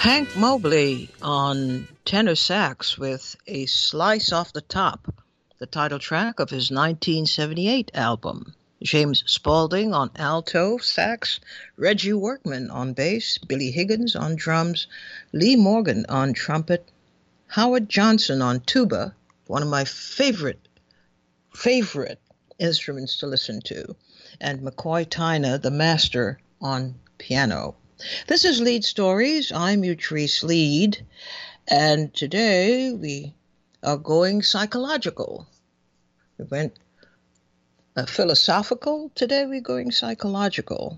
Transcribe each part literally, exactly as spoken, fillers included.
Hank Mobley on tenor sax with A Slice Off the Top, the title track of his nineteen seventy-eight album. James Spaulding on alto sax, Reggie Workman on bass, Billy Higgins on drums, Lee Morgan on trumpet, Howard Johnson on tuba, one of my favorite, favorite instruments to listen to, and McCoy Tyner, the master, on piano. This is Lead Stories. I'm Utrice Lead, and today we are going psychological. We went uh, philosophical. Today we're going psychological.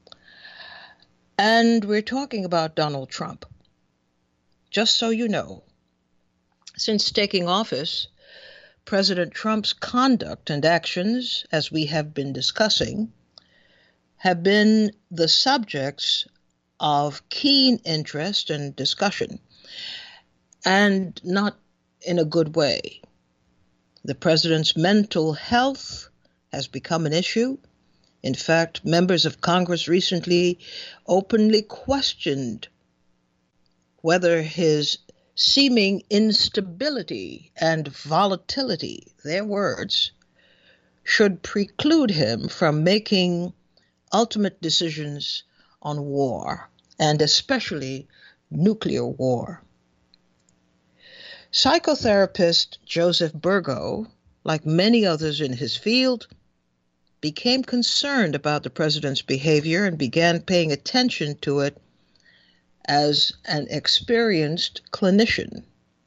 And we're talking about Donald Trump. Just so you know, since taking office, President Trump's conduct and actions, as we have been discussing, have been the subjects of keen interest and discussion, and not in a good way. The president's mental health has become an issue. In fact, members of Congress recently openly questioned whether his seeming instability and volatility, their words, should preclude him from making ultimate decisions on war, and especially nuclear war. Psychotherapist Joseph Burgo, like many others in his field, became concerned about the president's behavior and began paying attention to it as an experienced clinician.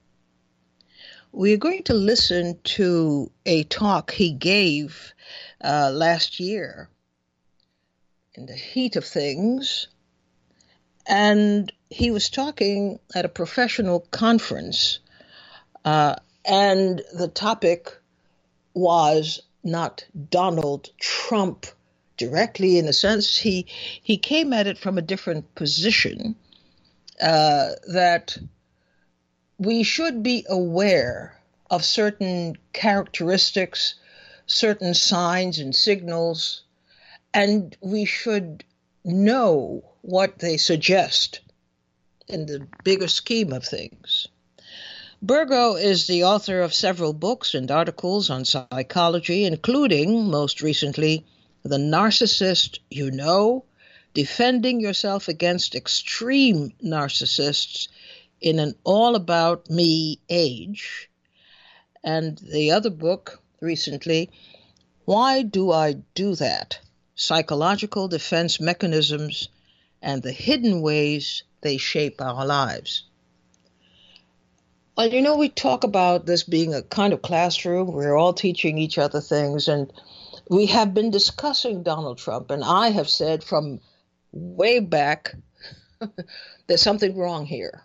We are going to listen to a talk he gave uh, last year in the heat of things, and he was talking at a professional conference, uh, and the topic was not Donald Trump directly, in a sense. He he came at it from a different position, uh, that we should be aware of certain characteristics, certain signs and signals, and we should know what they suggest in the bigger scheme of things. Burgo is the author of several books and articles on psychology, including, most recently, The Narcissist You Know, Defending Yourself Against Extreme Narcissists in an All-About-Me Age, and the other book recently, Why Do I Do That? Psychological Defense Mechanisms and the Hidden Ways They Shape Our Lives. Well, you know, we talk about this being a kind of classroom. We're all teaching each other things, and we have been discussing Donald Trump, and I have said from way back, there's something wrong here.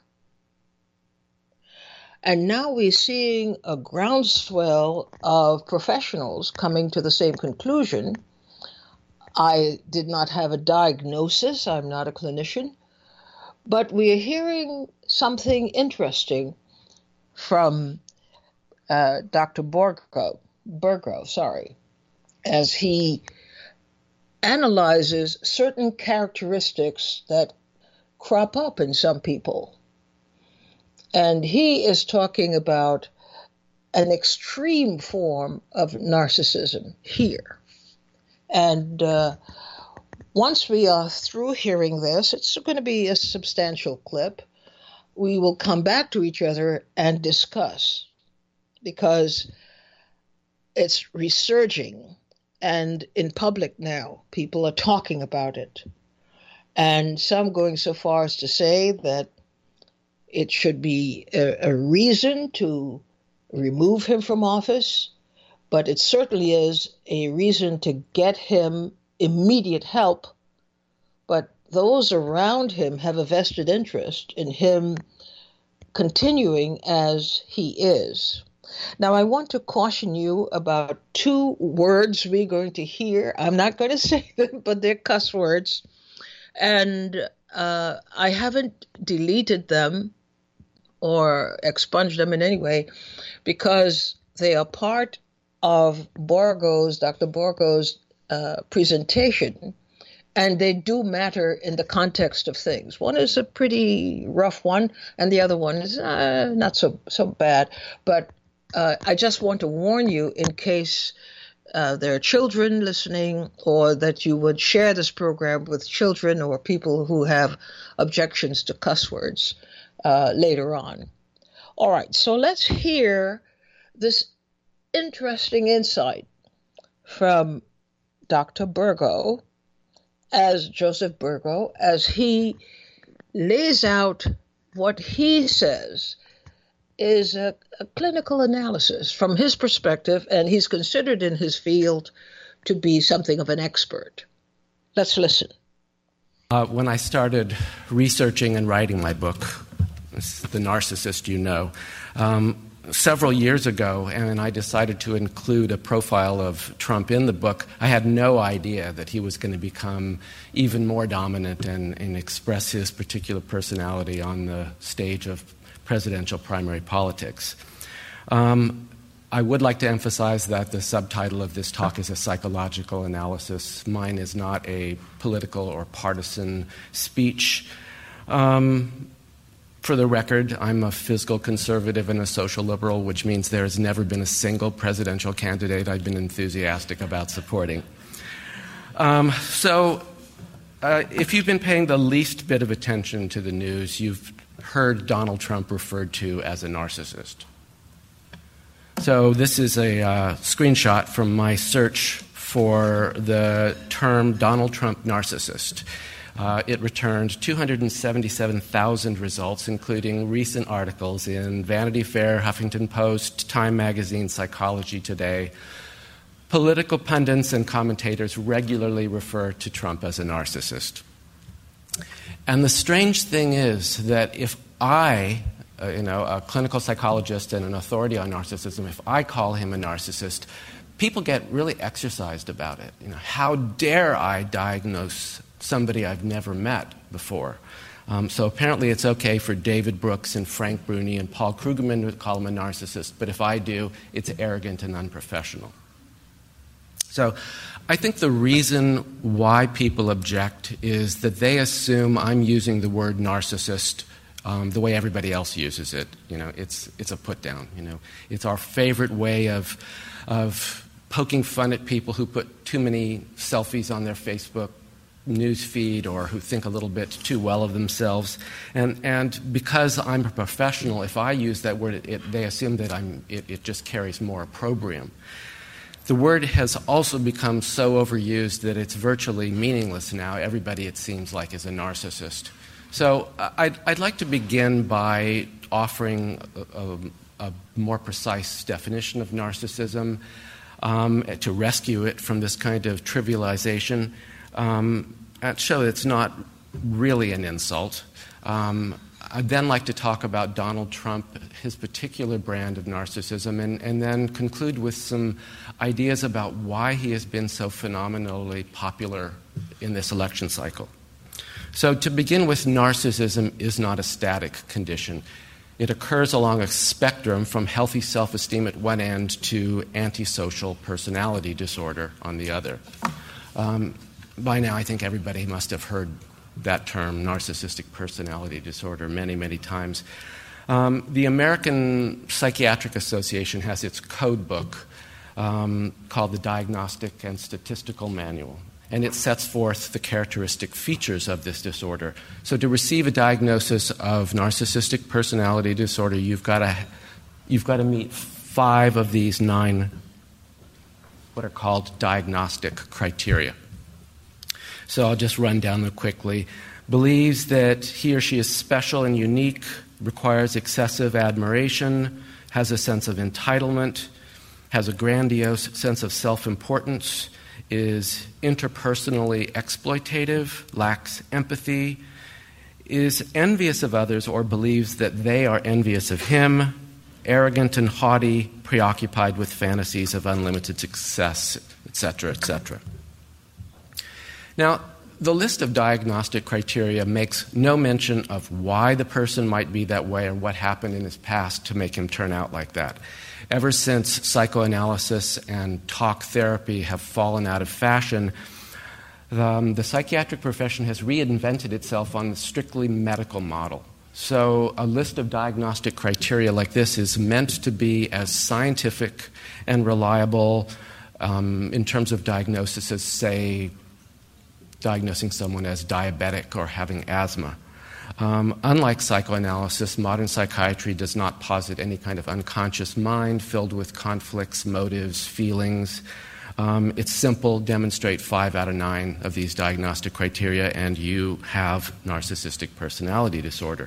And now we're seeing a groundswell of professionals coming to the same conclusion. I did not have a diagnosis. I'm not a clinician. But we are hearing something interesting from uh, Doctor Burgo, Burgo, sorry, as he analyzes certain characteristics that crop up in some people. And he is talking about an extreme form of narcissism here. And uh, once we are through hearing this, it's going to be a substantial clip. We will come back to each other and discuss, because it's resurging, and in public now, people are talking about it. And some going so far as to say that it should be a, a reason to remove him from office, but it certainly is a reason to get him immediate help. But those around him have a vested interest in him continuing as he is. Now, I want to caution you about two words we're going to hear. I'm not going to say them, but they're cuss words. And uh, I haven't deleted them or expunged them in any way, because they are part of Burgo's, Doctor Burgo's uh, presentation And they do matter in the context of things. One is a pretty rough one, and the other one is uh, not so so bad. But uh, I just want to warn you in case uh, there are children listening, or that you would share this program with children or people who have objections to cuss words uh, later on. All right, so let's hear this interesting insight from Doctor Burgo, as Joseph Burgo, as he lays out what he says is a, a clinical analysis from his perspective, and he's considered in his field to be something of an expert. Let's listen. Uh, when I started researching and writing my book, The Narcissist You Know, um, several years ago, and I decided to include a profile of Trump in the book, I had no idea that he was going to become even more dominant and, and express his particular personality on the stage of presidential primary politics. Um, I would like to emphasize that the subtitle of this talk is a psychological analysis. Mine is not a political or partisan speech. Um, For the record, I'm a fiscal conservative and a social liberal, which means there has never been a single presidential candidate I've been enthusiastic about supporting. Um, so uh, if you've been paying the least bit of attention to the news, you've heard Donald Trump referred to as a narcissist. So this is a uh, screenshot from my search for the term Donald Trump narcissist. Uh, it returned two hundred seventy-seven thousand results, including recent articles in Vanity Fair, Huffington Post, Time Magazine, Psychology Today. Political pundits and commentators regularly refer to Trump as a narcissist. And the strange thing is that if I, uh, you know, a clinical psychologist and an authority on narcissism, if I call him a narcissist, people get really exercised about it. You know, how dare I diagnose somebody I've never met before? Um, so apparently it's okay for David Brooks and Frank Bruni and Paul Krugman to call him a narcissist, but if I do, it's arrogant and unprofessional. So I think the reason why people object is that they assume I'm using the word narcissist um, the way everybody else uses it. You know, it's it's a put down. You know, it's our favorite way of of poking fun at people who put too many selfies on their Facebook news feed or who think a little bit too well of themselves. And and because I'm a professional, if I use that word, it, it, they assume that I'm it, it just carries more opprobrium. The word has also become so overused that it's virtually meaningless now. Everybody, it seems like, is a narcissist. So I'd, I'd like to begin by offering a, a, a more precise definition of narcissism um, to rescue it from this kind of trivialization. Um, and show that it's not really an insult. Um, I'd then like to talk about Donald Trump, his particular brand of narcissism, and, and then conclude with some ideas about why he has been so phenomenally popular in this election cycle. So to begin with, narcissism is not a static condition. It occurs along a spectrum from healthy self-esteem at one end to antisocial personality disorder on the other. Um, By now, I think everybody must have heard that term, narcissistic personality disorder, many, many times. Um, the American Psychiatric Association has its code book um, called the Diagnostic and Statistical Manual, and it sets forth the characteristic features of this disorder. So to receive a diagnosis of narcissistic personality disorder, you've got to, you've got to meet five of these nine what are called diagnostic criteria. So I'll just run down them quickly. Believes that he or she is special and unique, requires excessive admiration, has a sense of entitlement, has a grandiose sense of self-importance, is interpersonally exploitative, lacks empathy, is envious of others or believes that they are envious of him, arrogant and haughty, preoccupied with fantasies of unlimited success, et cetera, et cetera. Now, the list of diagnostic criteria makes no mention of why the person might be that way or what happened in his past to make him turn out like that. Ever since psychoanalysis and talk therapy have fallen out of fashion, um, the psychiatric profession has reinvented itself on the strictly medical model. So a list of diagnostic criteria like this is meant to be as scientific and reliable um, in terms of diagnosis as, say, diagnosing someone as diabetic or having asthma. Um, unlike psychoanalysis, modern psychiatry does not posit any kind of unconscious mind filled with conflicts, motives, feelings. Um, it's simple, demonstrate five out of nine of these diagnostic criteria, and you have narcissistic personality disorder.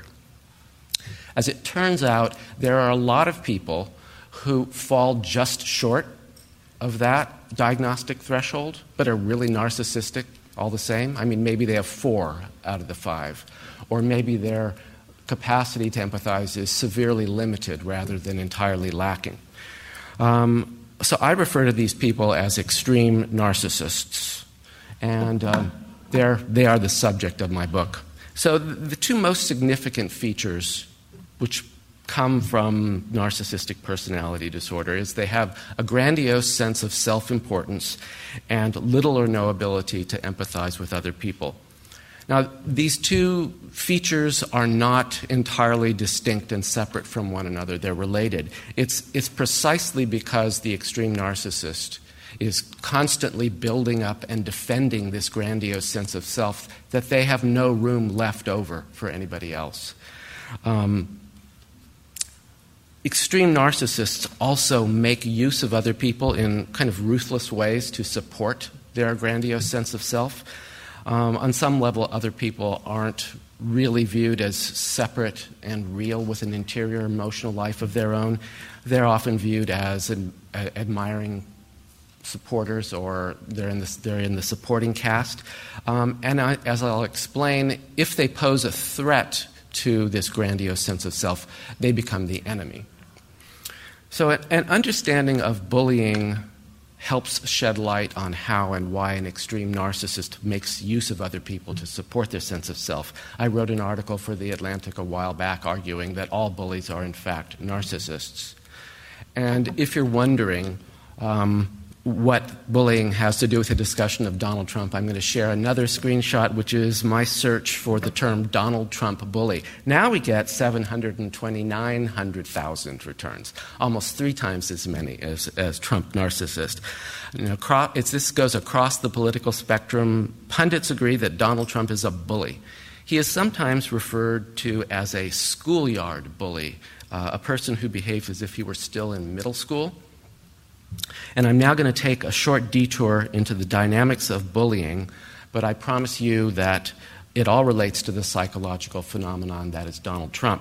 As it turns out, there are a lot of people who fall just short of that diagnostic threshold, but are really narcissistic all the same. I mean, maybe they have four out of the five, or maybe their capacity to empathize is severely limited rather than entirely lacking. Um, so I refer to these people as extreme narcissists, and um, they're, they are the subject of my book. So the, the two most significant features which come from narcissistic personality disorder is they have a grandiose sense of self-importance and little or no ability to empathize with other people. Now, these two features are not entirely distinct and separate from one another. They're related. It's, it's precisely because the extreme narcissist is constantly building up and defending this grandiose sense of self that they have no room left over for anybody else. Um, Extreme narcissists also make use of other people in kind of ruthless ways to support their grandiose sense of self. Um, on some level, other people aren't really viewed as separate and real with an interior emotional life of their own. They're often viewed as an, uh, admiring supporters, or they're in the, they're in the supporting cast. Um, and I, as I'll explain, if they pose a threat to this grandiose sense of self, they become the enemy. So an understanding of bullying helps shed light on how and why an extreme narcissist makes use of other people to support their sense of self. I wrote an article for The Atlantic a while back arguing that all bullies are in fact narcissists. And if you're wondering um, what bullying has to do with the discussion of Donald Trump, I'm going to share another screenshot, which is my search for the term Donald Trump bully. Now we get seven hundred twenty-nine thousand returns, almost three times as many as, as Trump narcissist. You know, cro- it's, this goes across the political spectrum. Pundits agree that Donald Trump is a bully. He is sometimes referred to as a schoolyard bully, uh, a person who behaves as if he were still in middle school. And I'm now going to take a short detour into the dynamics of bullying, but I promise you that it all relates to the psychological phenomenon that is Donald Trump.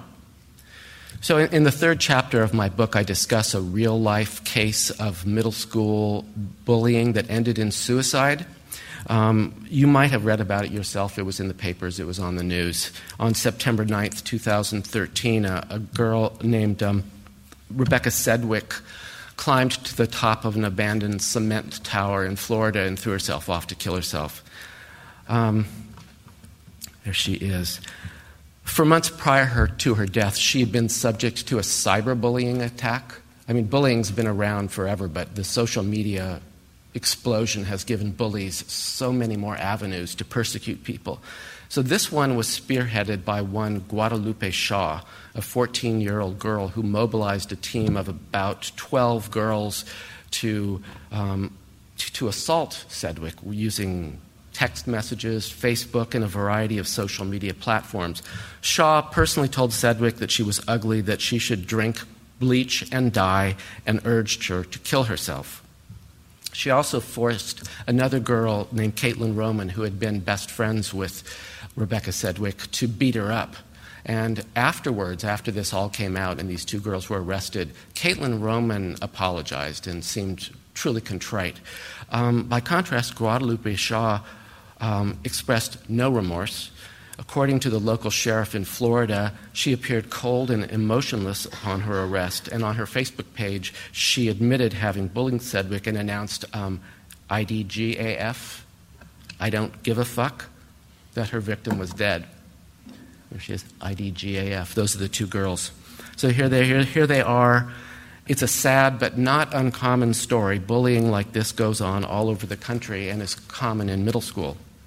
So in, in the third chapter of my book, I discuss a real-life case of middle school bullying that ended in suicide. Um, you might have read about it yourself. It was in the papers. It was on the news. On September ninth, twenty thirteen, a, a girl named um, Rebecca Sedgwick climbed to the top of an abandoned cement tower in Florida and threw herself off to kill herself. Um, there she is. For months prior her, to her death, she had been subject to a cyberbullying attack. I mean, bullying's been around forever, but the social media explosion has given bullies so many more avenues to persecute people. So this one was spearheaded by one Guadalupe Shaw, a fourteen-year-old girl who mobilized a team of about twelve girls to, um, to, to assault Sedgwick using text messages, Facebook, and a variety of social media platforms. Shaw personally told Sedgwick that she was ugly, that she should drink bleach and die, and urged her to kill herself. She also forced another girl named Caitlin Roman, who had been best friends with Rebecca Sedgwick, to beat her up. And afterwards, after this all came out and these two girls were arrested, Caitlin Roman apologized and seemed truly contrite. Um, by contrast, Guadalupe Shaw um, expressed no remorse. According to the local sheriff in Florida, she appeared cold and emotionless upon her arrest, and on her Facebook page, she admitted having bullied Sedgwick and announced um, I D G A F, I don't give a fuck, that her victim was dead. There she is, I D G A F. Those are the two girls. So here they, here, here they are. It's a sad but not uncommon story. Bullying like this goes on all over the country and is common in middle school.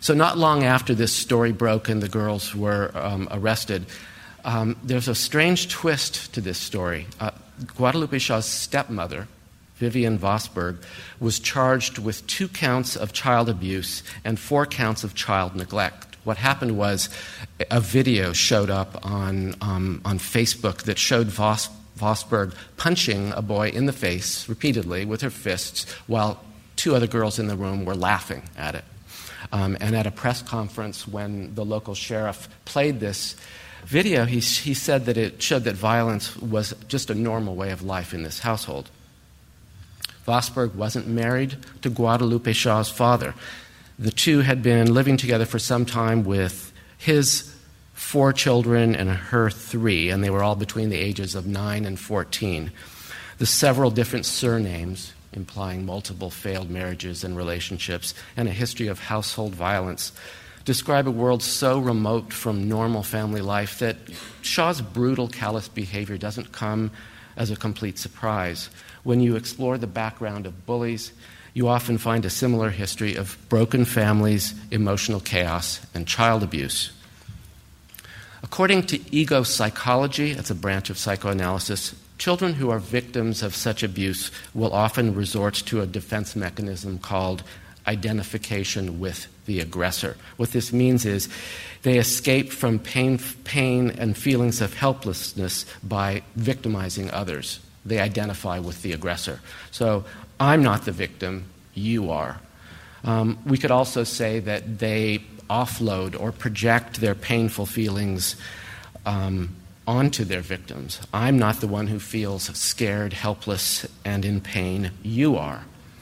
So not long after this story broke and the girls were um, arrested, um, there's a strange twist to this story. Uh, Guadalupe Shaw's stepmother, Vivian Vosburgh, was charged with two counts of child abuse and four counts of child neglect. What happened was a video showed up on, um, on Facebook that showed Vos, Vosburgh punching a boy in the face repeatedly with her fists while two other girls in the room were laughing at it. Um, and at a press conference when the local sheriff played this video, he, he said that it showed that violence was just a normal way of life in this household. Vosburgh wasn't married to Guadalupe Shaw's father. The two had been living together for some time with his four children and her three, and they were all between the ages of nine and fourteen. The several different surnames, implying multiple failed marriages and relationships, and a history of household violence, describe a world so remote from normal family life that Shaw's brutal, callous behavior doesn't come as a complete surprise. When you explore the background of bullies, you often find a similar history of broken families, emotional chaos, and child abuse. According to ego psychology, it's a branch of psychoanalysis, children who are victims of such abuse will often resort to a defense mechanism called identification with the aggressor. What this means is they escape from pain, pain and feelings of helplessness by victimizing others. They identify with the aggressor. So I'm not the victim, you are. Um, we could also say that they offload or project their painful feelings um, onto their victims. I'm not the one who feels scared, helpless, and in pain. You are.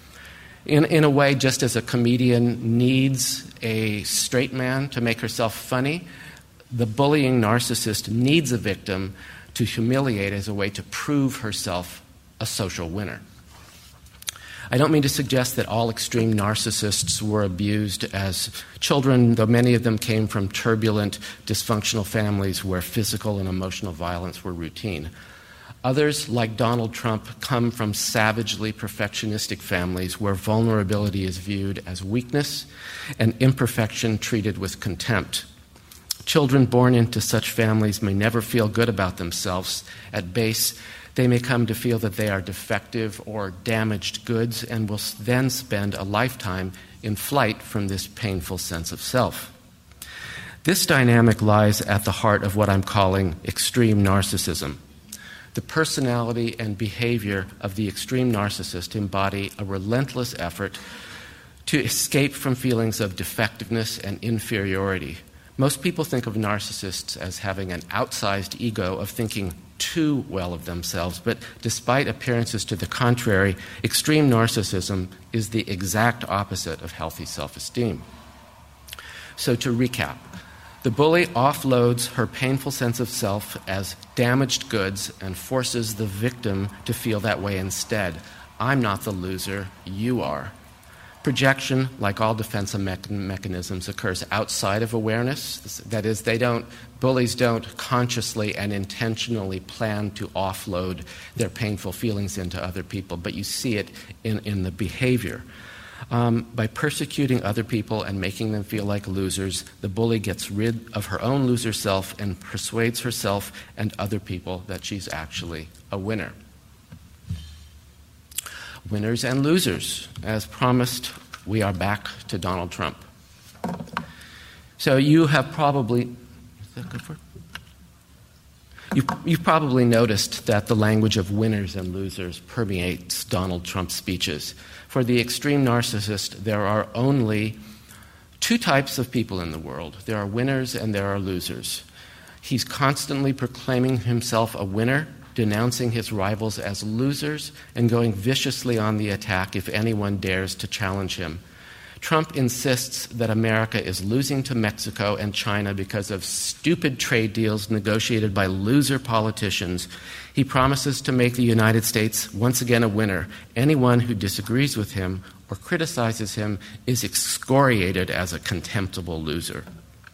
In, in a way, just as a comedian needs a straight man to make herself funny, the bullying narcissist needs a victim to humiliate as a way to prove herself a social winner. I don't mean to suggest that all extreme narcissists were abused as children, though many of them came from turbulent, dysfunctional families where physical and emotional violence were routine. Others, like Donald Trump, come from savagely perfectionistic families where vulnerability is viewed as weakness and imperfection treated with contempt. Children born into such families may never feel good about themselves. At base, they may come to feel that they are defective or damaged goods and will then spend a lifetime in flight from this painful sense of self. This dynamic lies at the heart of what I'm calling extreme narcissism. The personality and behavior of the extreme narcissist embody a relentless effort to escape from feelings of defectiveness and inferiority. Most people think of narcissists as having an outsized ego of thinking too well of themselves, but despite appearances to the contrary, extreme narcissism is the exact opposite of healthy self-esteem. So to recap, the bully offloads her painful sense of self as damaged goods and forces the victim to feel that way instead. I'm not the loser, you are. Projection, like all defense mechanisms, occurs outside of awareness. That is, they don't, bullies don't consciously and intentionally plan to offload their painful feelings into other people, but you see it in, in the behavior. Um, by persecuting other people and making them feel like losers, the bully gets rid of her own loser self and persuades herself and other people that she's actually a winner. Winners and losers. As promised, we are back to Donald Trump. So you have probably, is that good for? You've, you've probably noticed that the language of winners and losers permeates Donald Trump's speeches. For the extreme narcissist, there are only two types of people in the world. There are winners and there are losers. He's constantly proclaiming himself a winner, denouncing his rivals as losers, and going viciously on the attack if anyone dares to challenge him. Trump insists that America is losing to Mexico and China because of stupid trade deals negotiated by loser politicians. He promises to make the United States once again a winner. Anyone who disagrees with him or criticizes him is excoriated as a contemptible loser.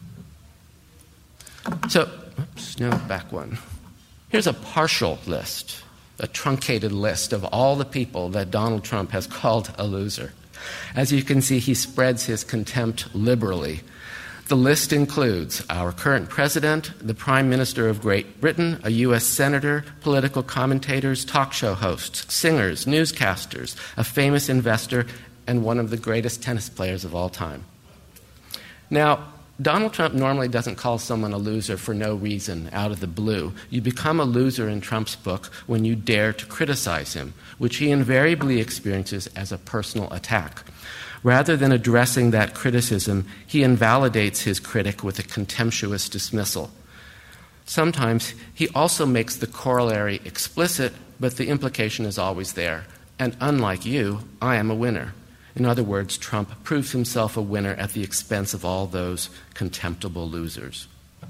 So, oops, no, back one. Here's a partial list, a truncated list of all the people that Donald Trump has called a loser. As you can see, he spreads his contempt liberally. The list includes our current president, the Prime Minister of Great Britain, a U S senator, political commentators, talk show hosts, singers, newscasters, a famous investor, and one of the greatest tennis players of all time. Now, Donald Trump normally doesn't call someone a loser for no reason, out of the blue. You become a loser in Trump's book when you dare to criticize him, which he invariably experiences as a personal attack. Rather than addressing that criticism, he invalidates his critic with a contemptuous dismissal. Sometimes he also makes the corollary explicit, but the implication is always there. And unlike you, I am a winner. In other words, Trump proves himself a winner at the expense of all those contemptible losers.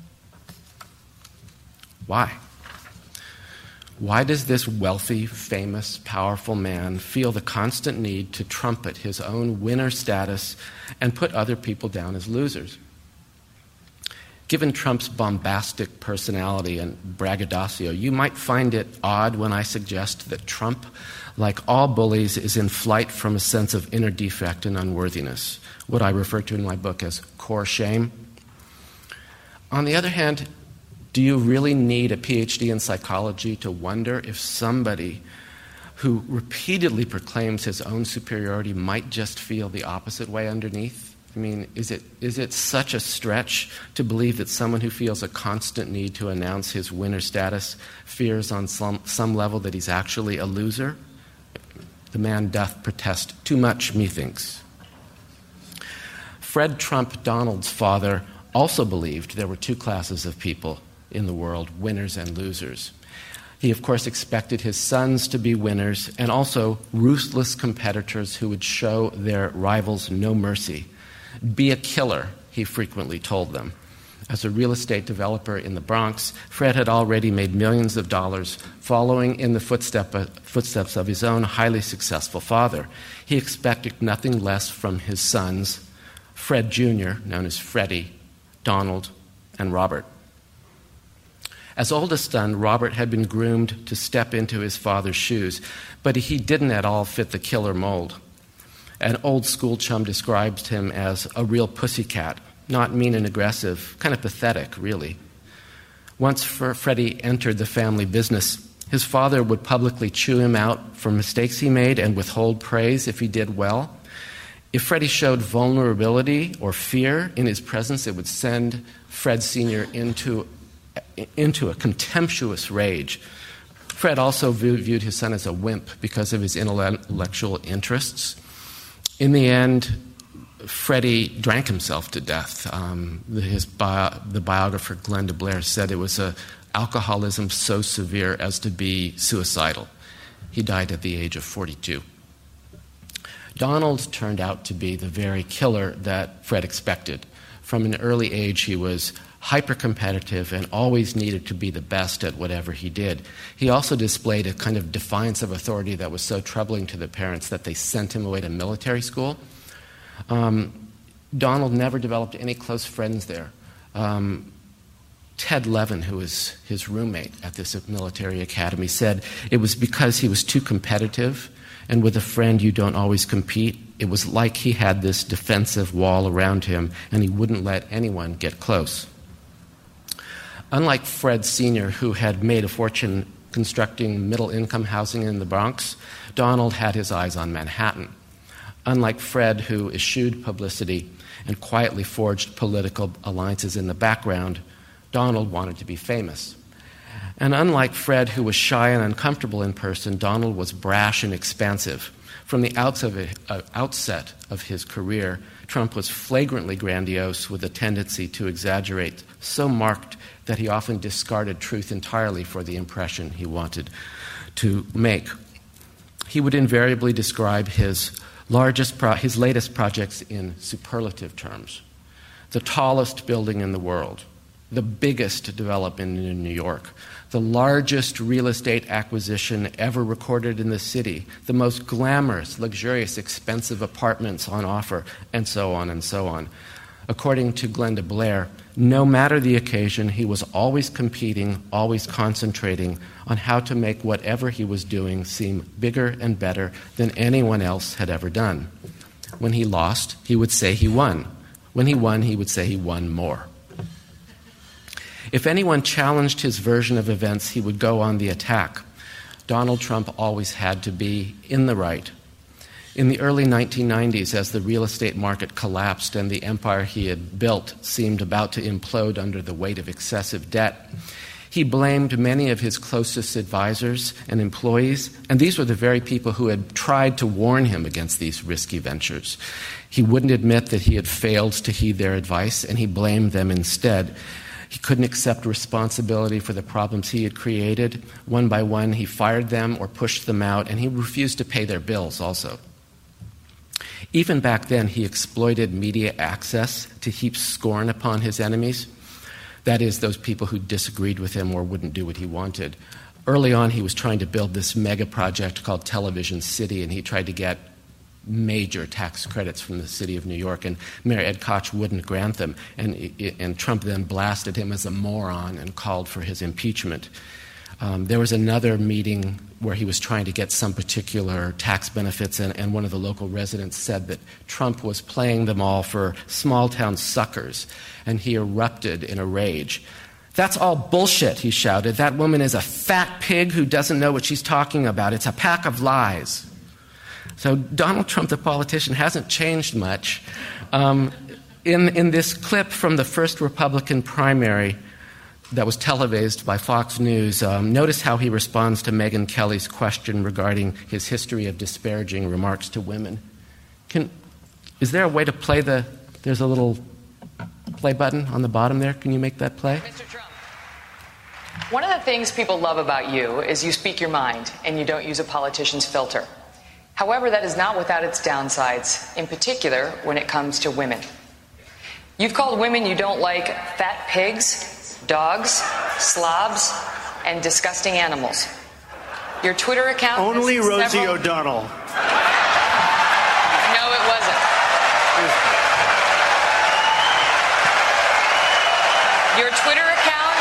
Why? Why does this wealthy, famous, powerful man feel the constant need to trumpet his own winner status and put other people down as losers? Given Trump's bombastic personality and braggadocio, you might find it odd when I suggest that Trump, like all bullies, is in flight from a sense of inner defect and unworthiness, what I refer to in my book as core shame. On the other hand, do you really need a P H D in psychology to wonder if somebody who repeatedly proclaims his own superiority might just feel the opposite way underneath? I mean, is it is it such a stretch to believe that someone who feels a constant need to announce his winner status fears on some, some level that he's actually a loser? The man doth protest too much, methinks. Fred Trump, Donald's father, also believed there were two classes of people in the world, winners and losers. He, of course, expected his sons to be winners and also ruthless competitors who would show their rivals no mercy. Be a killer, he frequently told them. As a real estate developer in the Bronx, Fred had already made millions of dollars following in the footstep, uh, footsteps of his own highly successful father. He expected nothing less from his sons, Fred Junior, known as Freddie, Donald, and Robert. As oldest son, Robert had been groomed to step into his father's shoes, but he didn't at all fit the killer mold. An old school chum described him as a real pussycat, not mean and aggressive, kind of pathetic, really. Once Freddie entered the family business, his father would publicly chew him out for mistakes he made and withhold praise if he did well. If Freddie showed vulnerability or fear in his presence, it would send Fred Senior into into a contemptuous rage. Fred also viewed his son as a wimp because of his intellectual interests. In the end, Freddie drank himself to death. Um, his bio, the biographer Glenda Blair said it was a alcoholism so severe as to be suicidal. He died at the age of forty-two. Donald turned out to be the very killer that Fred expected. From an early age, he was hyper-competitive and always needed to be the best at whatever he did. He also displayed a kind of defiance of authority that was so troubling to the parents that they sent him away to military school. Um, Donald never developed any close friends there. Um, Ted Levin, who was his roommate at this military academy, said it was because he was too competitive, and with a friend you don't always compete. It was like he had this defensive wall around him, and he wouldn't let anyone get close. Unlike Fred Senior, who had made a fortune constructing middle-income housing in the Bronx, Donald had his eyes on Manhattan. Unlike Fred, who eschewed publicity and quietly forged political alliances in the background, Donald wanted to be famous. And unlike Fred, who was shy and uncomfortable in person, Donald was brash and expansive. From the outset of his career, Trump was flagrantly grandiose with a tendency to exaggerate, so marked that he often discarded truth entirely for the impression he wanted to make. He would invariably describe his largest, pro- his latest projects in superlative terms. The tallest building in the world, the biggest development in New York, the largest real estate acquisition ever recorded in the city, the most glamorous, luxurious, expensive apartments on offer, and so on and so on. According to Glenda Blair, no matter the occasion, he was always competing, always concentrating on how to make whatever he was doing seem bigger and better than anyone else had ever done. When he lost, he would say he won. When he won, he would say he won more. If anyone challenged his version of events, he would go on the attack. Donald Trump always had to be in the right. In the early nineteen nineties, as the real estate market collapsed and the empire he had built seemed about to implode under the weight of excessive debt, he blamed many of his closest advisors and employees, and these were the very people who had tried to warn him against these risky ventures. He wouldn't admit that he had failed to heed their advice, and he blamed them instead. He couldn't accept responsibility for the problems he had created. One by one, he fired them or pushed them out, and he refused to pay their bills also. Even back then, he exploited media access to heap scorn upon his enemies. That is, those people who disagreed with him or wouldn't do what he wanted. Early on, he was trying to build this mega project called Television City, and he tried to get major tax credits from the city of New York, and Mayor Ed Koch wouldn't grant them. And, and Trump then blasted him as a moron and called for his impeachment. Um, there was another meeting where he was trying to get some particular tax benefits, and, and one of the local residents said that Trump was playing them all for small-town suckers, and he erupted in a rage. "That's all bullshit," he shouted. "That woman is a fat pig who doesn't know what she's talking about. It's a pack of lies." So Donald Trump, the politician, hasn't changed much. Um, in, in this clip from the first Republican primary that was televised by Fox News, um, notice how he responds to Megyn Kelly's question regarding his history of disparaging remarks to women. Can, is there a way to play the, there's a little play button on the bottom there. Can you make that play? Mister Trump, one of the things people love about you is you speak your mind and you don't use a politician's filter. However, that is not without its downsides, in particular when it comes to women. You've called women you don't like fat pigs, dogs, slobs, and disgusting animals. Your Twitter account... Only Rosie several... O'Donnell. No, it wasn't. Your Twitter account...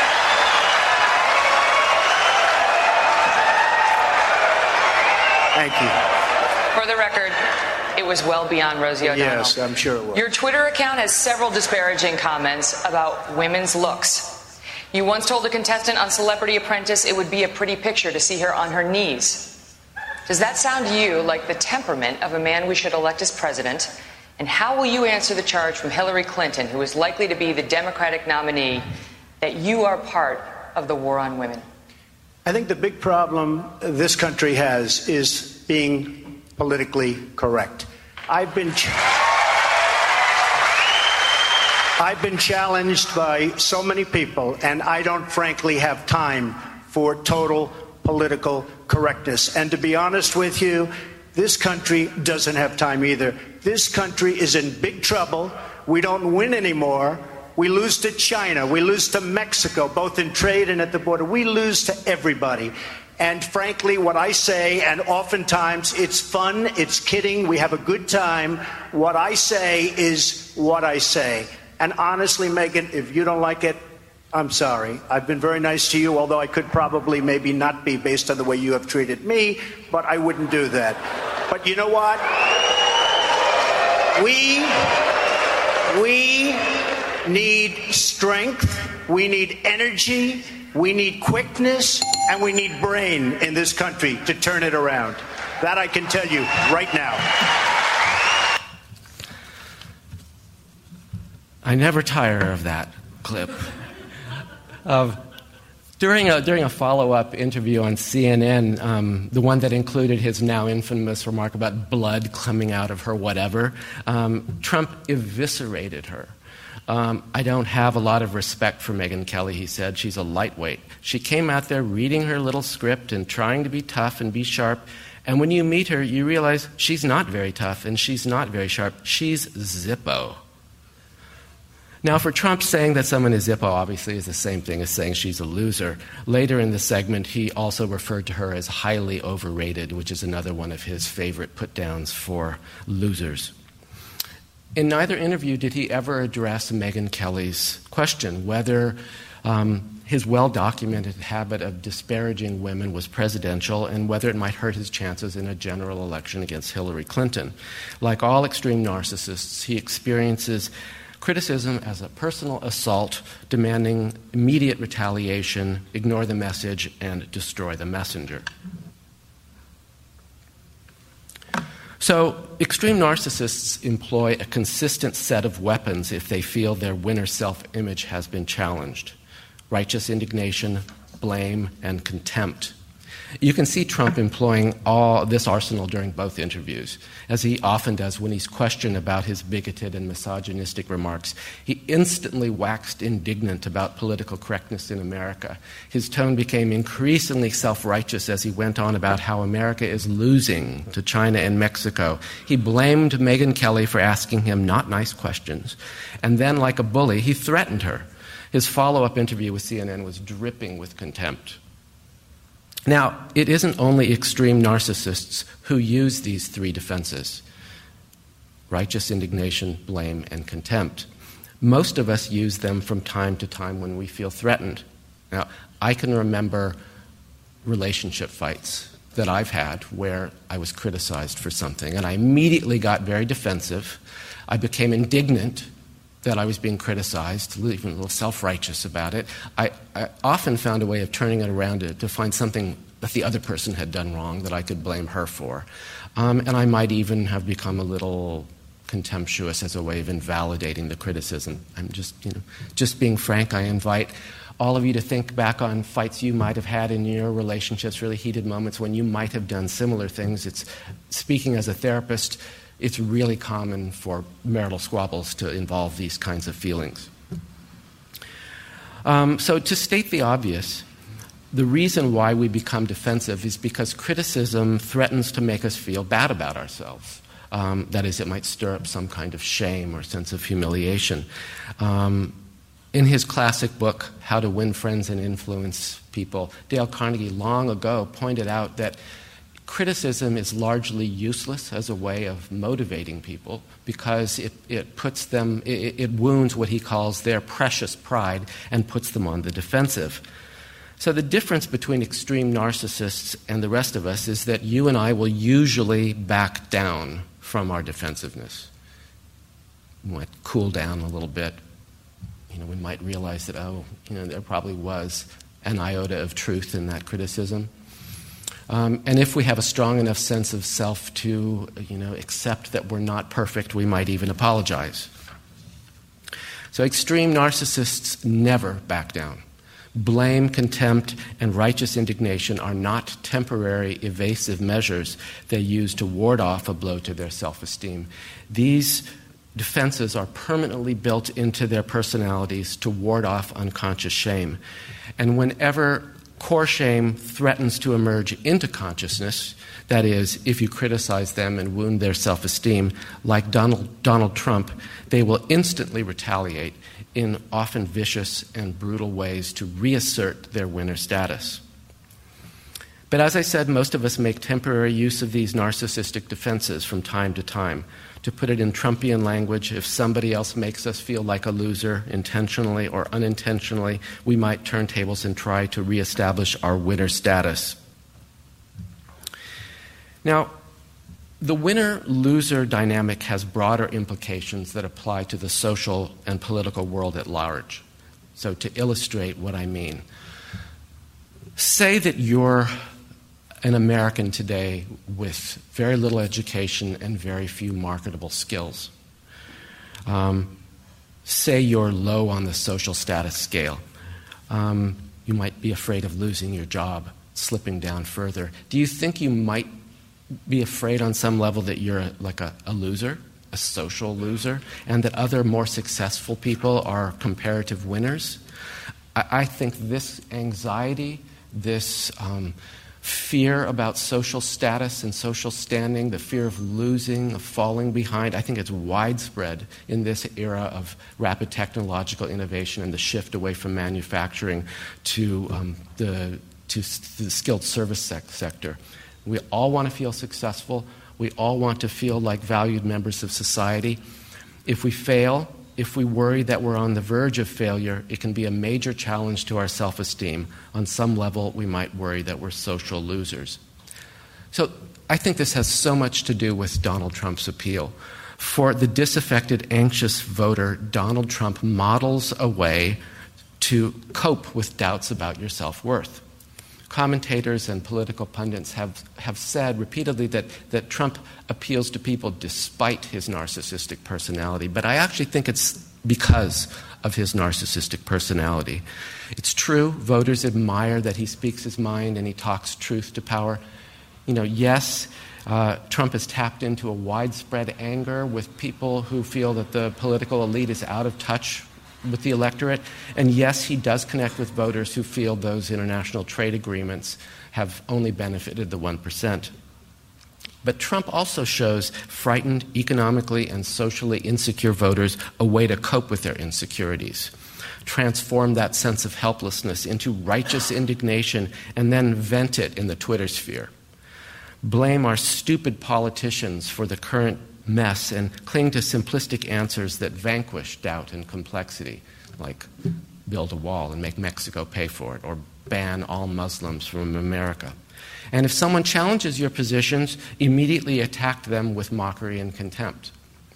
Thank you. For the record, it was well beyond Rosie O'Donnell. Yes, I'm sure it was. Your Twitter account has several disparaging comments about women's looks. You once told a contestant on Celebrity Apprentice it would be a pretty picture to see her on her knees. Does that sound to you like the temperament of a man we should elect as president? And how will you answer the charge from Hillary Clinton, who is likely to be the Democratic nominee, that you are part of the war on women? I think the big problem this country has is being politically correct. I've been ch- I've been challenged by so many people, and I don't frankly have time for total political correctness. And to be honest with you, this country doesn't have time either. This country is in big trouble. We don't win anymore. We lose to China. We lose to Mexico, both in trade and at the border. We lose to everybody. And frankly, what I say, and oftentimes it's fun, it's kidding, we have a good time, what I say is what I say. And honestly, Megyn, if you don't like it, I'm sorry. I've been very nice to you, although I could probably maybe not be based on the way you have treated me, but I wouldn't do that. But you know what? We, we need strength, we need energy, we need quickness, and we need brain in this country to turn it around. That I can tell you right now. I never tire of that clip. Uh, during a, during a follow-up interview on C N N, um, the one that included his now infamous remark about blood coming out of her whatever, um, Trump eviscerated her. Um, I don't have a lot of respect for Megyn Kelly, he said. She's a lightweight. She came out there reading her little script and trying to be tough and be sharp. And when you meet her, you realize she's not very tough and she's not very sharp. She's Zippo. Now, for Trump, saying that someone is Zippo obviously is the same thing as saying she's a loser. Later in the segment, he also referred to her as highly overrated, which is another one of his favorite put-downs for losers. In neither interview did he ever address Megyn Kelly's question, whether um, his well-documented habit of disparaging women was presidential, and whether it might hurt his chances in a general election against Hillary Clinton. Like all extreme narcissists, he experiences criticism as a personal assault, demanding immediate retaliation, ignore the message, and destroy the messenger. So, extreme narcissists employ a consistent set of weapons if they feel their winner self-image has been challenged: righteous indignation, blame, and contempt. You can see Trump employing all this arsenal during both interviews, as he often does when he's questioned about his bigoted and misogynistic remarks. He instantly waxed indignant about political correctness in America. His tone became increasingly self-righteous as he went on about how America is losing to China and Mexico. He blamed Megyn Kelly for asking him not nice questions, and then, like a bully, he threatened her. His follow-up interview with C N N was dripping with contempt. Now, it isn't only extreme narcissists who use these three defenses: righteous indignation, blame, and contempt. Most of us use them from time to time when we feel threatened. Now, I can remember relationship fights that I've had where I was criticized for something, and I immediately got very defensive. I became indignant that I was being criticized, even a little self-righteous about it. I, I often found a way of turning it around to, to find something that the other person had done wrong that I could blame her for. Um, and I might even have become a little contemptuous as a way of invalidating the criticism. I'm just, you know, just being frank. I invite all of you to think back on fights you might have had in your relationships, really heated moments when you might have done similar things. It's, speaking as a therapist, it's really common for marital squabbles to involve these kinds of feelings. Um, so to state the obvious, the reason why we become defensive is because criticism threatens to make us feel bad about ourselves. Um, that is, it might stir up some kind of shame or sense of humiliation. Um, in his classic book, How to Win Friends and Influence People, Dale Carnegie long ago pointed out that criticism is largely useless as a way of motivating people because it, it puts them, it, it wounds what he calls their precious pride and puts them on the defensive. So the difference between extreme narcissists and the rest of us is that you and I will usually back down from our defensiveness. We might cool down a little bit. You know, we might realize that, oh, you know, there probably was an iota of truth in that criticism. Um, and if we have a strong enough sense of self to, you know, accept that we're not perfect, we might even apologize. So extreme narcissists never back down. Blame, contempt, and righteous indignation are not temporary evasive measures they use to ward off a blow to their self-esteem. These defenses are permanently built into their personalities to ward off unconscious shame. And whenever core shame threatens to emerge into consciousness, that is, if you criticize them and wound their self-esteem, like Donald, Donald Trump, they will instantly retaliate in often vicious and brutal ways to reassert their winner status. But as I said, most of us make temporary use of these narcissistic defenses from time to time. To put it in Trumpian language, if somebody else makes us feel like a loser, intentionally or unintentionally, we might turn tables and try to reestablish our winner status. Now, the winner-loser dynamic has broader implications that apply to the social and political world at large. So to illustrate what I mean, say that you're an American today with very little education and very few marketable skills. Um, say you're low on the social status scale. Um, you might be afraid of losing your job, slipping down further. Do you think you might be afraid on some level that you're a, like a, a loser, a social loser, and that other more successful people are comparative winners? I, I think this anxiety, this um, fear about social status and social standing, the fear of losing, of falling behind, I think it's widespread in this era of rapid technological innovation and the shift away from manufacturing to um, the, to the skilled service sec- sector. We all want to feel successful. We all want to feel like valued members of society. If we fail, if we worry that we're on the verge of failure, it can be a major challenge to our self-esteem. On some level, we might worry that we're social losers. So I think this has so much to do with Donald Trump's appeal. For the disaffected, anxious voter, Donald Trump models a way to cope with doubts about your self-worth. Commentators and political pundits have, have said repeatedly that, that Trump appeals to people despite his narcissistic personality, but I actually think it's because of his narcissistic personality. It's true, voters admire that he speaks his mind and he talks truth to power. You know, yes, uh, Trump has tapped into a widespread anger with people who feel that the political elite is out of touch with the electorate. And yes, he does connect with voters who feel those international trade agreements have only benefited the one percent. But Trump also shows frightened, economically and socially insecure voters a way to cope with their insecurities, transform that sense of helplessness into righteous indignation, and then vent it in the Twitter sphere. Blame our stupid politicians for the current mess and cling to simplistic answers that vanquish doubt and complexity, like build a wall and make Mexico pay for it, or ban all Muslims from America. And if someone challenges your positions, immediately attack them with mockery and contempt.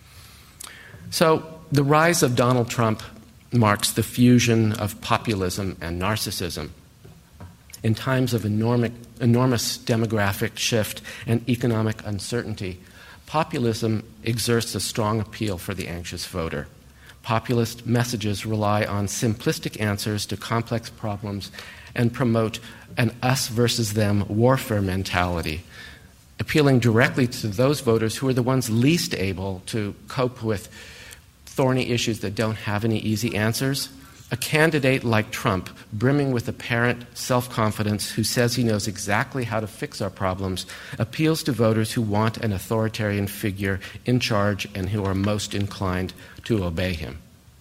So the rise of Donald Trump marks the fusion of populism and narcissism. In times of enormous, enormous demographic shift and economic uncertainty, populism exerts a strong appeal for the anxious voter. Populist messages rely on simplistic answers to complex problems and promote an us versus them warfare mentality, appealing directly to those voters who are the ones least able to cope with thorny issues that don't have any easy answers. A candidate like Trump, brimming with apparent self-confidence, who says he knows exactly how to fix our problems, appeals to voters who want an authoritarian figure in charge and who are most inclined to obey him.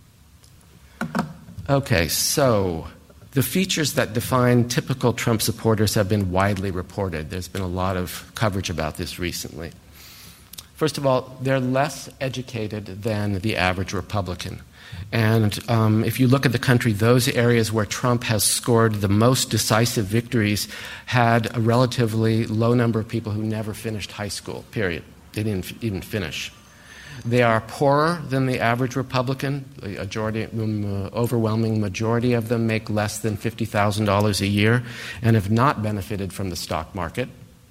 Okay, so the features that define typical Trump supporters have been widely reported. There's been a lot of coverage about this recently. First of all, they're less educated than the average Republican. And um, if you look at the country, those areas where Trump has scored the most decisive victories had a relatively low number of people who never finished high school, period. They didn't even finish. They are poorer than the average Republican. The majority, um, uh, overwhelming majority of them make less than fifty thousand dollars a year and have not benefited from the stock market.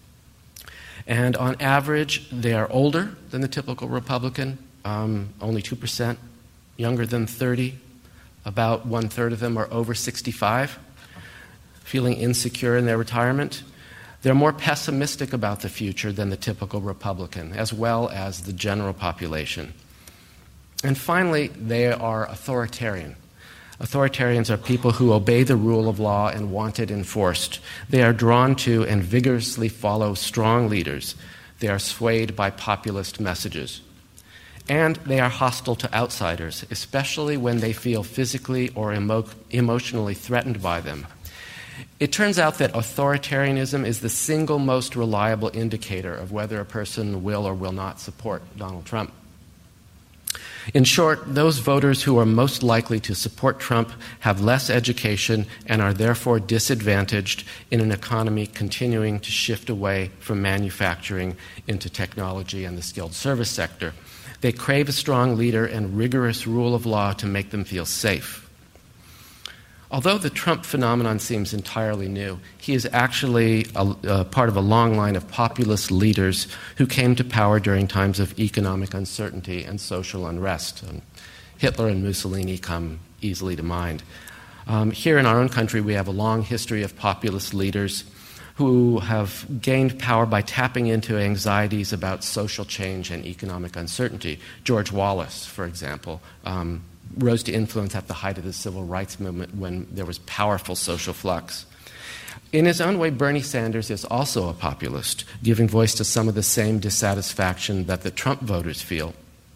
And on average, they are older than the typical Republican, um, only two percent. Younger than thirty, about one-third of them are over sixty-five, feeling insecure in their retirement. They're more pessimistic about the future than the typical Republican, as well as the general population. And finally, they are authoritarian. Authoritarians are people who obey the rule of law and want it enforced. They are drawn to and vigorously follow strong leaders. They are swayed by populist messages. And they are hostile to outsiders, especially when they feel physically or emo- emotionally threatened by them. It turns out that authoritarianism is the single most reliable indicator of whether a person will or will not support Donald Trump. In short, those voters who are most likely to support Trump have less education and are therefore disadvantaged in an economy continuing to shift away from manufacturing into technology and the skilled service sector. They crave a strong leader and rigorous rule of law to make them feel safe. Although the Trump phenomenon seems entirely new, he is actually a, a part of a long line of populist leaders who came to power during times of economic uncertainty and social unrest. Um, Hitler and Mussolini come easily to mind. Um, here in our own country, we have a long history of populist leaders who have gained power by tapping into anxieties about social change and economic uncertainty. George Wallace, for example, um, rose to influence at the height of the civil rights movement when there was powerful social flux. In his own way, Bernie Sanders is also a populist, giving voice to some of the same dissatisfaction that the Trump voters feel.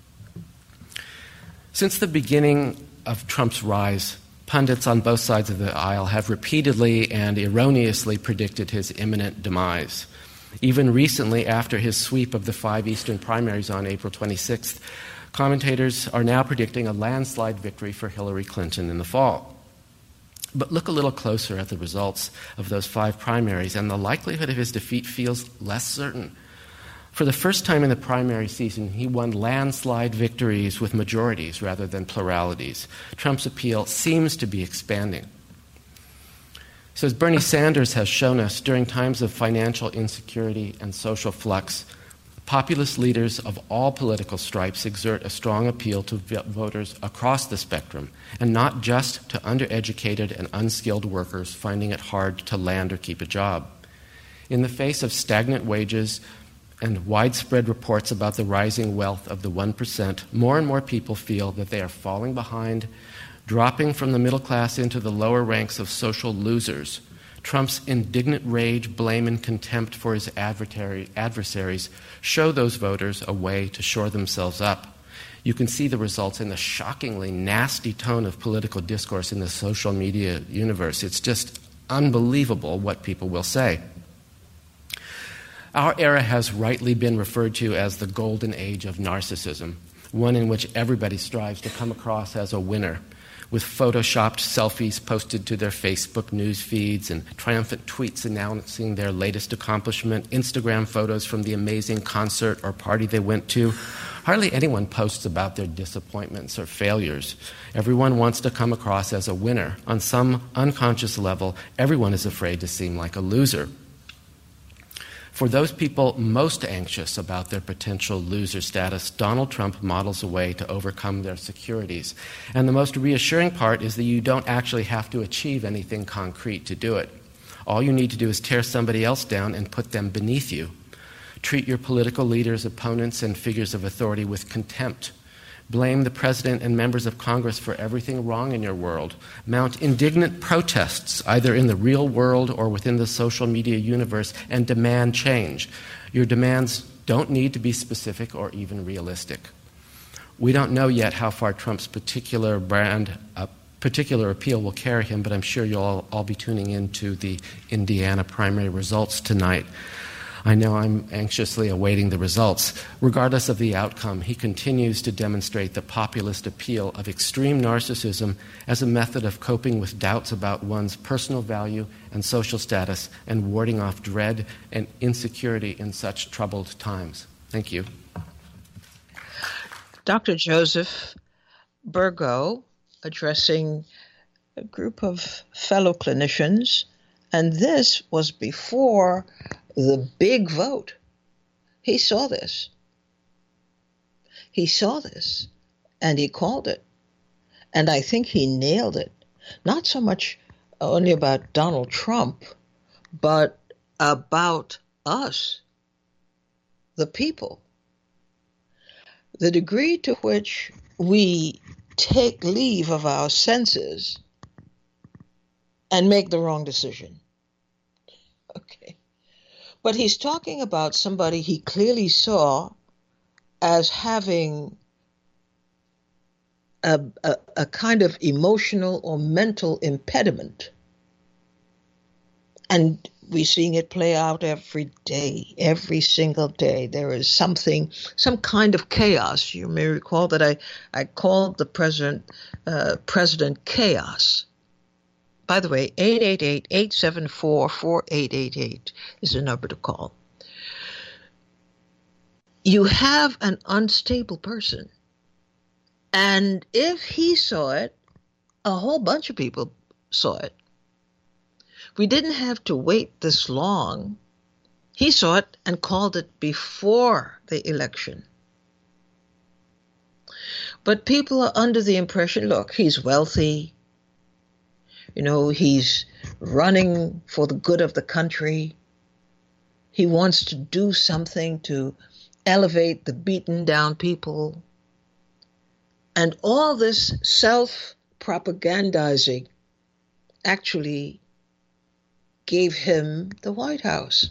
Since the beginning of Trump's rise, pundits on both sides of the aisle have repeatedly and erroneously predicted his imminent demise. Even recently, after his sweep of the five Eastern primaries on April twenty-sixth, Commentators are now predicting a landslide victory for Hillary Clinton in the fall. But look a little closer at the results of those five primaries, and the likelihood of his defeat feels less certain. For the first time in the primary season, he won landslide victories with majorities rather than pluralities. Trump's appeal seems to be expanding. So as Bernie Sanders has shown us, during times of financial insecurity and social flux, populist leaders of all political stripes exert a strong appeal to voters across the spectrum, and not just to undereducated and unskilled workers finding it hard to land or keep a job. In the face of stagnant wages and widespread reports about the rising wealth of the one percent, more and more people feel that they are falling behind, dropping from the middle class into the lower ranks of social losers. Trump's indignant rage, blame, and contempt for his adversaries show those voters a way to shore themselves up. You can see the results in the shockingly nasty tone of political discourse in the social media universe. It's just unbelievable what people will say. Our era has rightly been referred to as the golden age of narcissism, one in which everybody strives to come across as a winner, with photoshopped selfies posted to their Facebook news feeds and triumphant tweets announcing their latest accomplishment, Instagram photos from the amazing concert or party they went to. Hardly anyone posts about their disappointments or failures. Everyone wants to come across as a winner. On some unconscious level, everyone is afraid to seem like a loser. For those people most anxious about their potential loser status, Donald Trump models a way to overcome their securities. And the most reassuring part is that you don't actually have to achieve anything concrete to do it. All you need to do is tear somebody else down and put them beneath you. Treat your political leaders, opponents, and figures of authority with contempt. Blame the president and members of Congress for everything wrong in your world. Mount indignant protests, either in the real world or within the social media universe, and demand change. Your demands don't need to be specific or even realistic. We don't know yet how far Trump's particular brand, uh, particular appeal will carry him, but I'm sure you'll all, all be tuning into the Indiana primary results tonight. I know I'm anxiously awaiting the results. Regardless of the outcome, he continues to demonstrate the populist appeal of extreme narcissism as a method of coping with doubts about one's personal value and social status and warding off dread and insecurity in such troubled times. Thank you. Doctor Joseph Burgo addressing a group of fellow clinicians, and this was before the big vote. He saw this. He saw this, and he called it. And I think he nailed it. Not so much only about Donald Trump, but about us, the people. The degree to which we take leave of our senses and make the wrong decision. Okay. But he's talking about somebody he clearly saw as having a, a, a kind of emotional or mental impediment. And we're seeing it play out every day, every single day. There is something, some kind of chaos. You may recall that I, I called the president, uh, President Chaos. By the way, eight eight eight, eight seven four, four eight eight eight is the number to call. You have an unstable person. And if he saw it, a whole bunch of people saw it. We didn't have to wait this long. He saw it and called it before the election. But people are under the impression, look, he's wealthy. You know, he's running for the good of the country. He wants to do something to elevate the beaten down people. And all this self-propagandizing actually gave him the White House.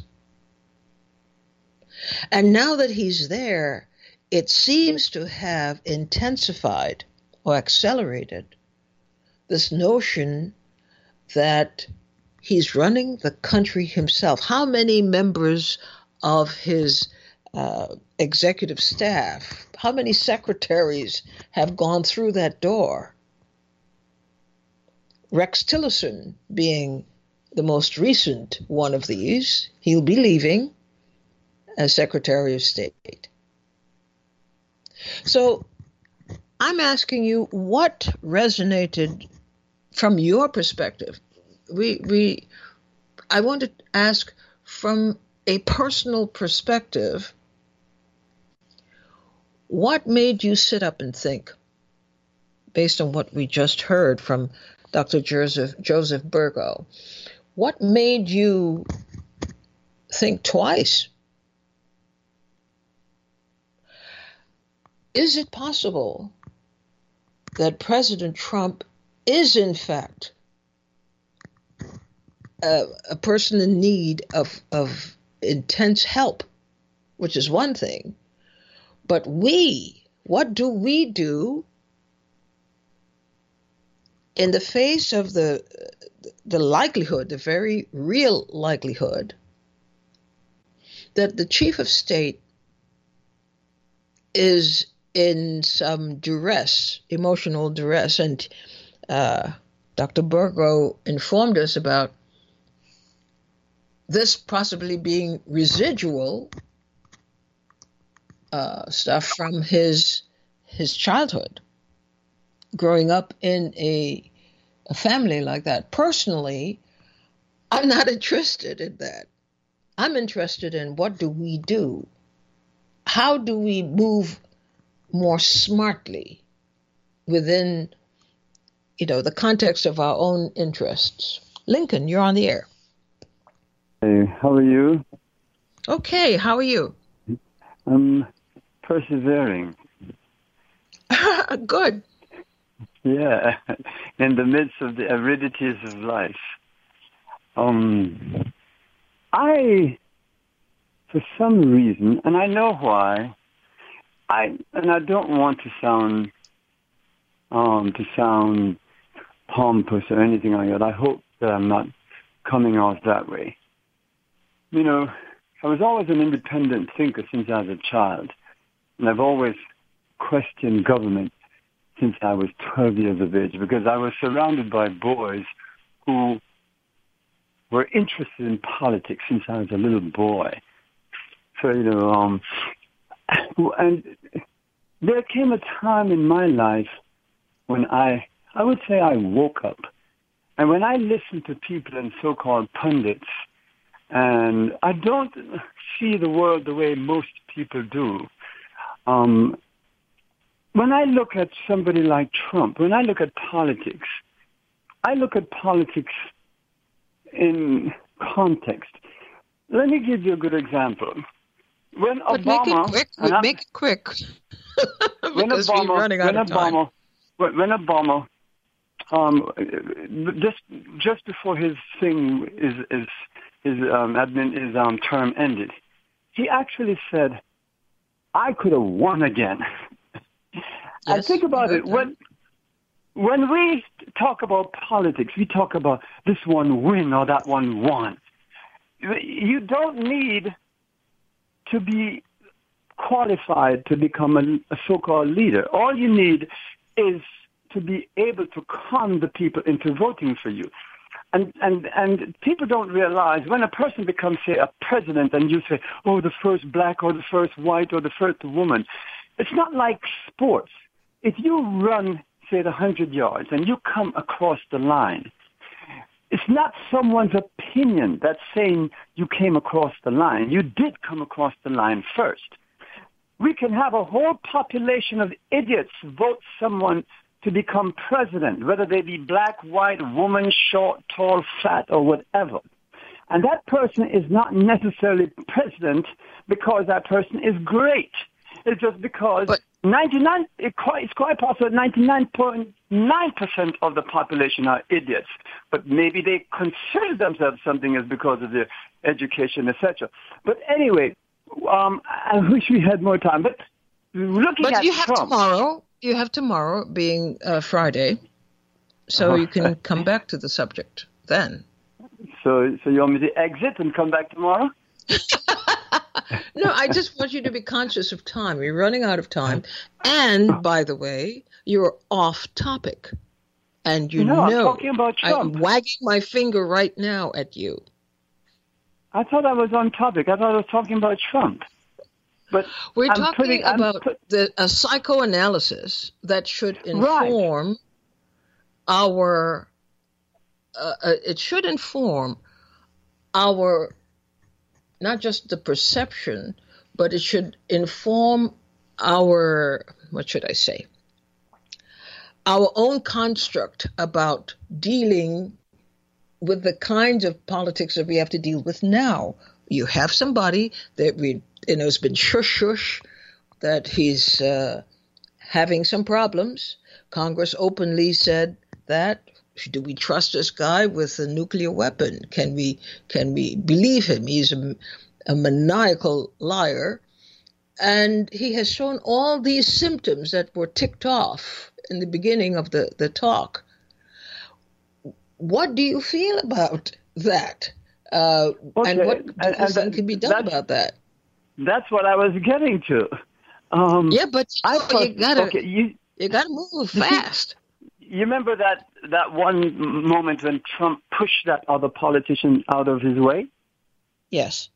And now that he's there, it seems to have intensified or accelerated this notion that he's running the country himself. How many members of his uh, executive staff? How many secretaries have gone through that door? Rex Tillerson being the most recent one of these. He'll be leaving as Secretary of State. So I'm asking you, what resonated from your perspective? We, we, I want to ask from a personal perspective, what made you sit up and think, based on what we just heard from Doctor Joseph, Joseph Burgo, what made you think twice? Is it possible that President Trump is, in fact, a, a person in need of, of intense help, which is one thing, but we, what do we do in the face of the the likelihood, the very real likelihood, that the chief of state is in some duress, emotional duress? And uh, Doctor Burgo informed us about this possibly being residual uh, stuff from his his childhood, growing up in a, a family like that. Personally, I'm not interested in that. I'm interested in, what do we do? How do we move more smartly within, you know, the context of our own interests? Lincoln, you're on the air. Hey, how are you? Okay, how are you? I'm persevering. Good. Yeah, in the midst of the aridities of life. Um, I, for some reason, and I know why, I and I don't want to sound um, to sound pompous or anything like that. I hope that I'm not coming off that way. You know, I was always an independent thinker since I was a child, and I've always questioned government since I was twelve years of age, because I was surrounded by boys who were interested in politics since I was a little boy. So, you know, um, and there came a time in my life when I, I would say I woke up. And when I listened to people and so-called pundits, and I don't see the world the way most people do, um, when I look at somebody like Trump, when I look at politics, I look at politics in context. Let me give you a good example. When but Obama, make it quick. Make it quick. when because Obama, we're running out when of time. Obama, when Obama, um, just just before his thing is is his um, admin his um term ended, he actually said, "I could have won again." Yes, I think about it. When when we talk about politics, we talk about this one win or that one won. You don't need to be qualified to become a, a so-called leader. All you need is to be able to con the people into voting for you. And and and people don't realize when a person becomes, say, a president, and you say, oh, the first black or the first white or the first woman, it's not like sports. If you run, say, the one hundred yards and you come across the line, it's not someone's opinion that's saying you came across the line. You did come across the line first. We can have a whole population of idiots vote someone to become president, whether they be black, white, woman, short, tall, fat, or whatever. And that person is not necessarily president because that person is great. It's just because but, ninety-nine, it quite, it's quite possible ninety-nine point nine percent of the population are idiots. But maybe they consider themselves something as because of their education, et cetera. But anyway, um, I wish we had more time. But looking but at you have Trump, tomorrow. You have tomorrow being uh, Friday, so uh-huh. you can come back to the subject then. So, so you want me to exit and come back tomorrow? No, I just want you to be conscious of time. You're running out of time. And, by the way, you're off topic. And you no, know I'm talking about Trump. I'm wagging my finger right now at you. I thought I was on topic. I thought I was talking about Trump. But We're I'm talking putting, about put, the, a psychoanalysis that should inform right. our, uh, uh, it should inform our, not just the perception, but it should inform our, what should I say, our own construct about dealing with the kinds of politics that we have to deal with now. You have somebody that we, you know, has been shush shush, that he's uh, having some problems. Congress openly said that. Do we trust this guy with a nuclear weapon? Can we can we believe him? He's a, a maniacal liar. And he has shown all these symptoms that were ticked off in the beginning of the, the talk. What do you feel about that? Uh, okay. And what do and, you and think that, can be done about that? That's what I was getting to. Um, yeah, but you, know, I thought, you gotta okay, you, you gotta move fast. You remember that, that one moment when Trump pushed that other politician out of his way? Yes.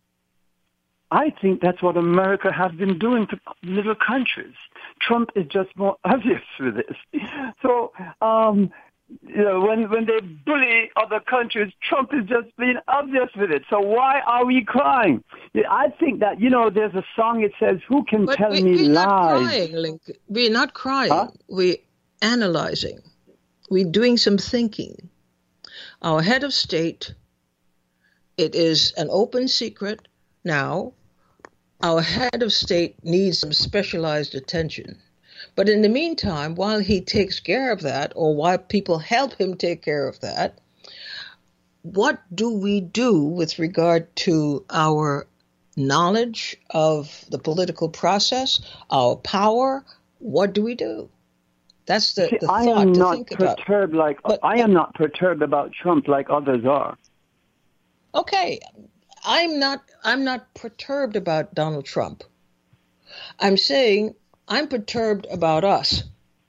I think that's what America has been doing to little countries. Trump is just more obvious with this. So, um, you know, when, when they bully other countries, Trump is just being obvious with it. So why are we crying? I think that, you know, there's a song, it says, who can but tell we, me we're lies? Not crying, Lincoln. We're not crying. Huh? We're analyzing. We're doing some thinking. Our head of state, it is an open secret now, our head of state needs some specialized attention. But in the meantime, while he takes care of that, or while people help him take care of that, what do we do with regard to our knowledge of the political process, our power? What do we do? That's the, See, the I thought am to not think about. perturbed like But, I am not perturbed about Trump like others are. Okay, I'm not. I'm not perturbed about Donald Trump. I'm saying I'm perturbed about us.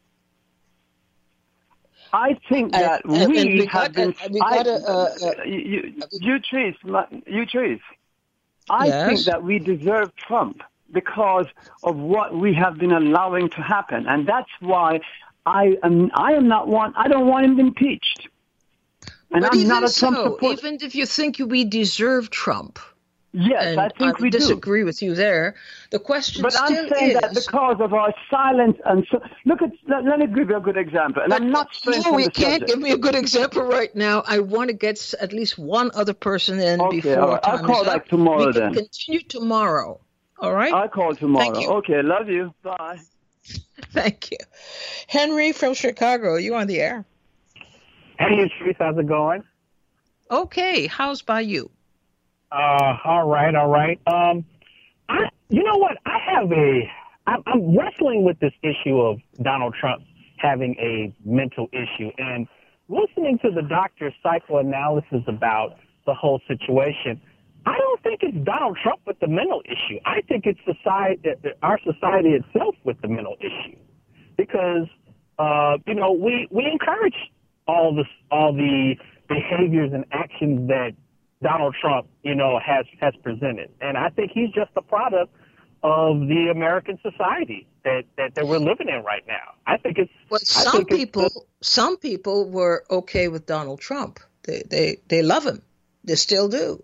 I think that and, and, we, and we have got, been. We I, got a, uh, uh, you, you, trees, you trees. I yes. think that we deserve Trump because of what we have been allowing to happen, and that's why I am. I am not one. I don't want him impeached. And but I'm even not a Trump so, supporter. even if you think we deserve Trump, yes, and I think I we disagree do. with you there. The question but still I'm saying is, that because of our silence and so, look at. Let, let me give you a good example, and but I'm not straying no, from you the can't subject. give me a good example right now. I want to get at least one other person in okay, before all right. time I'll call is back up. tomorrow we can then. Continue tomorrow. All right. I'll call tomorrow. Thank you. Okay, love you. Bye. Thank you, Henry from Chicago. You on the air? Hey, Trace, how's it going? Okay, how's by you? Uh, all right, all right. Um, I, you know what? I have a, I'm, I'm wrestling with this issue of Donald Trump having a mental issue, and listening to the doctor's psychoanalysis about the whole situation, I don't think it's Donald Trump with the mental issue. I think it's society, our society itself with the mental issue, because uh, you know we we encourage all this all the behaviors and actions that Donald Trump, you know, has, has presented. And I think he's just a product of the American society that, that, that we're living in right now. I think it's... Well, some think people, it's, some people were okay with Donald Trump. They, they, they love him. They still do.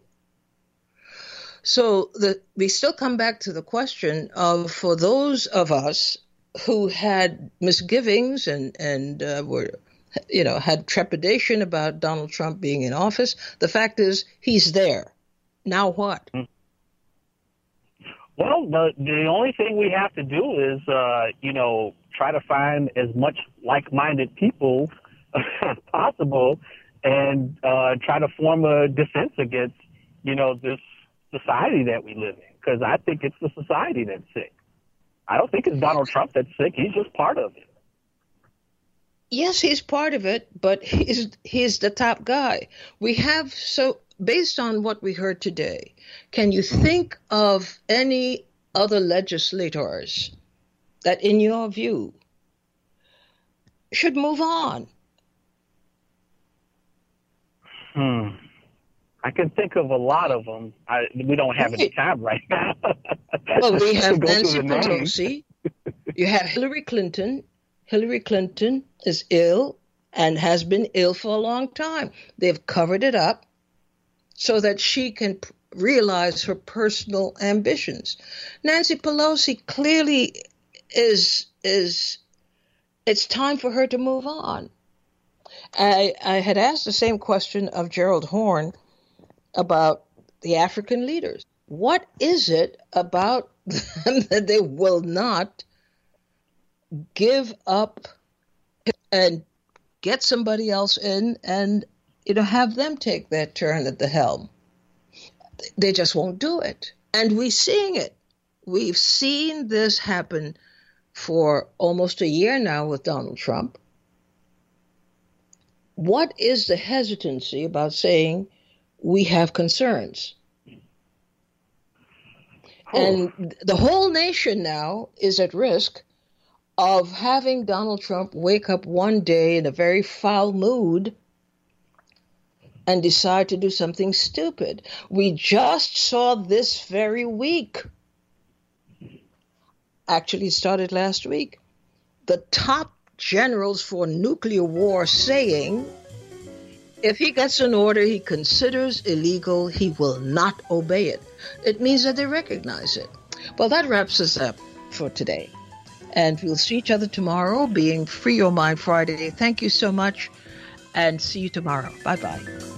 So the, we still come back to the question of, for those of us who had misgivings and, and uh, were... you know, had trepidation about Donald Trump being in office. The fact is, he's there. Now what? Well, the the only thing we have to do is, uh, you know, try to find as much like-minded people as possible and uh, try to form a defense against, you know, this society that we live in. Because I think it's the society that's sick. I don't think it's Donald Trump that's sick. He's just part of it. Yes, he's part of it, but he's he's the top guy. We have so based on what we heard today, can you think of any other legislators that, in your view, should move on? Hmm. I can think of a lot of them. I, we don't have any time right now. Well, we have Nancy Pelosi. You have Hillary Clinton. Hillary Clinton is ill and has been ill for a long time. They've covered it up so that she can p- realize her personal ambitions. Nancy Pelosi clearly is, is it's time for her to move on. I, I had asked the same question of Gerald Horne about the African leaders. What is it about them that they will not give up and get somebody else in and, you know, have them take their turn at the helm? They just won't do it. And we're seeing it. We've seen this happen for almost a year now with Donald Trump. What is the hesitancy about saying we have concerns? Oh. And the whole nation now is at risk of having Donald Trump wake up one day in a very foul mood and decide to do something stupid. We just saw this very week. Actually, it started last week. The top generals for nuclear war saying if he gets an order he considers illegal, he will not obey it. It means that they recognize it. Well, that wraps us up for today. And we'll see each other tomorrow, being Free Your Mind Friday. Thank you so much, and see you tomorrow. Bye-bye.